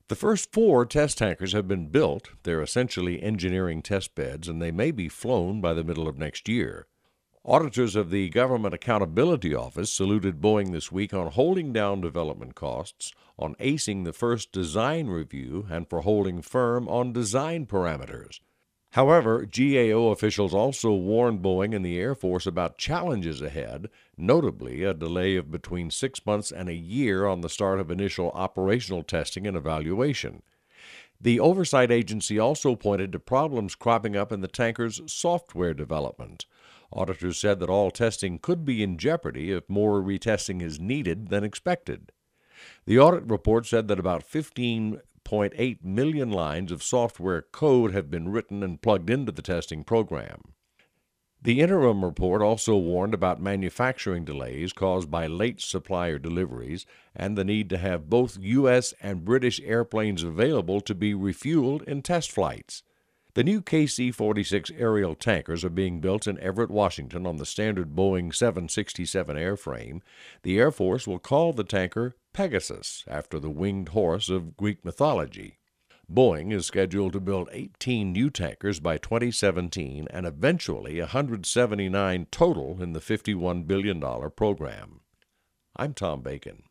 The first 4 test tankers have been built. They're essentially engineering test beds, and they may be flown by the middle of next year. Auditors of the Government Accountability Office saluted Boeing this week on holding down development costs, on acing the first design review, and for holding firm on design parameters. However, GAO officials also warned Boeing and the Air Force about challenges ahead, notably a delay of between 6 months and a year on the start of initial operational testing and evaluation. The oversight agency also pointed to problems cropping up in the tanker's software development. Auditors said that all testing could be in jeopardy if more retesting is needed than expected. The audit report said that about 15.8 million lines of software code have been written and plugged into the testing program. The interim report also warned about manufacturing delays caused by late supplier deliveries and the need to have both U.S. and British airplanes available to be refueled in test flights. The new KC-46 aerial tankers are being built in Everett, Washington on the standard Boeing 767 airframe. The Air Force will call the tanker Pegasus, after the winged horse of Greek mythology. Boeing is scheduled to build 18 new tankers by 2017 and eventually 179 total in the $51 billion program. I'm Tom Bacon.